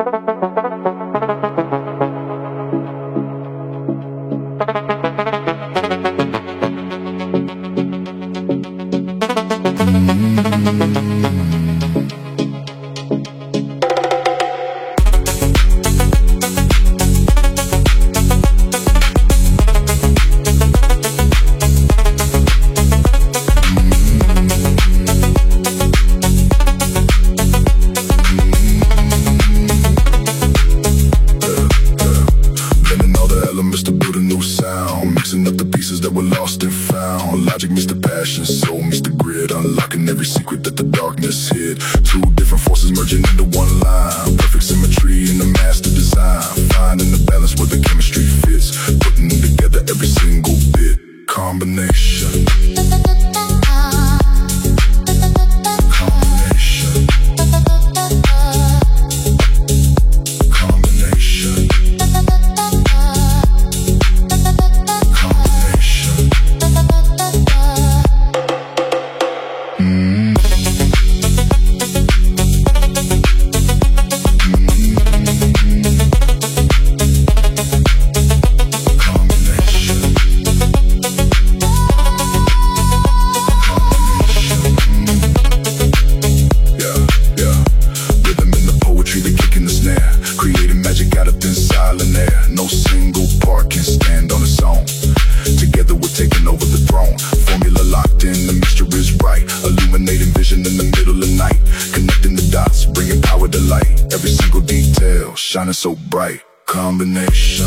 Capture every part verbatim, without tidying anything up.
Shining so bright, combination.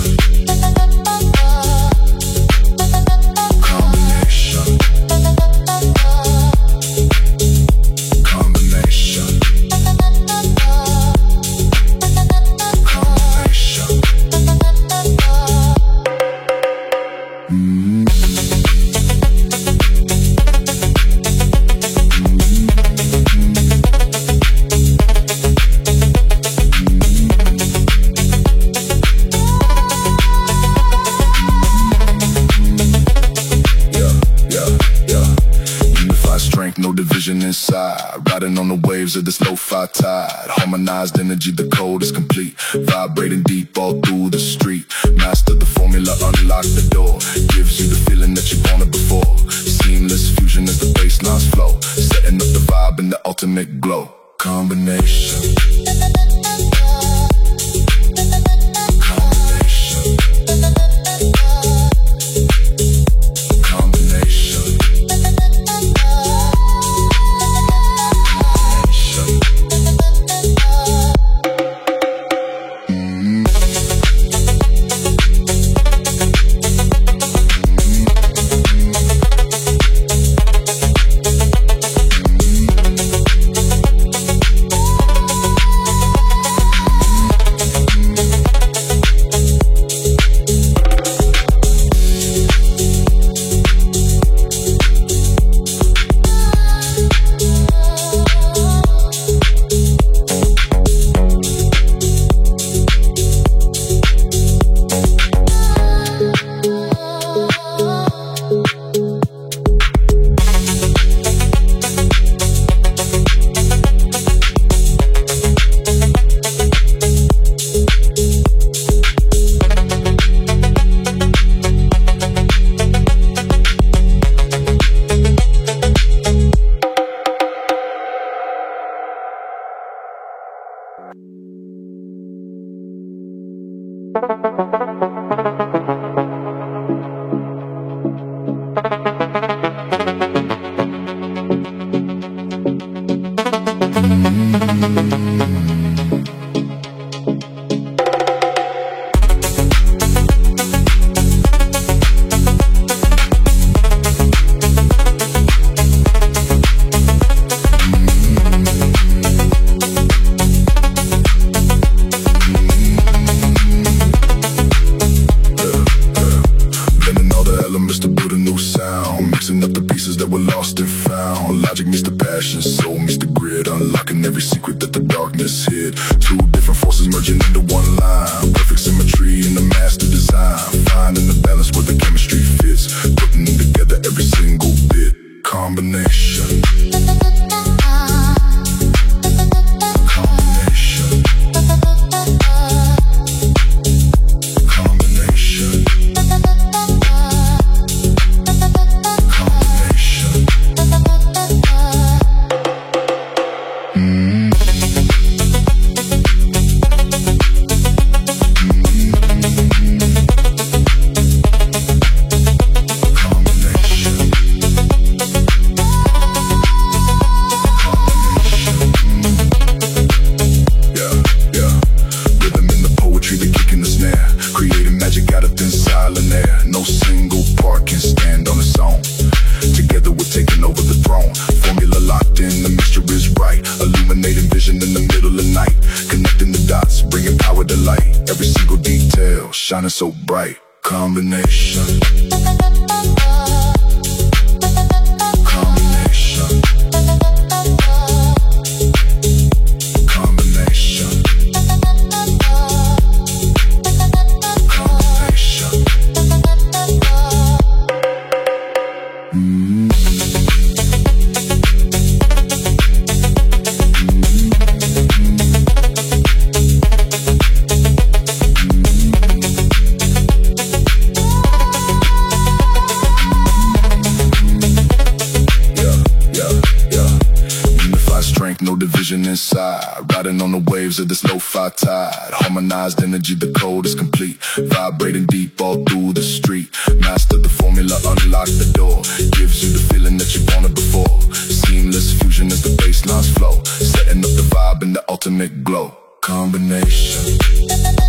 Combination. Combination. Combination. Mm. No division inside, riding on the waves of this lo-fi tide. Harmonized energy, the code is complete, vibrating deep all through the street. Master the formula, unlock the door, gives you the feeling that you wanted before. Seamless fusion as the basslines flow, setting up the vibe and the ultimate glow. Combination. Combination. shining so bright. Combination. Combination. Combination. Combination. Mm-hmm. No division inside, riding on the waves of this lo-fi tide. Harmonized energy, the code is complete. Vibrating deep all through the street. Master the formula, unlock the door. Gives you the feeling that you wanted before. Seamless fusion as the bass lines flow. Setting up the vibe in the ultimate glow. Combination.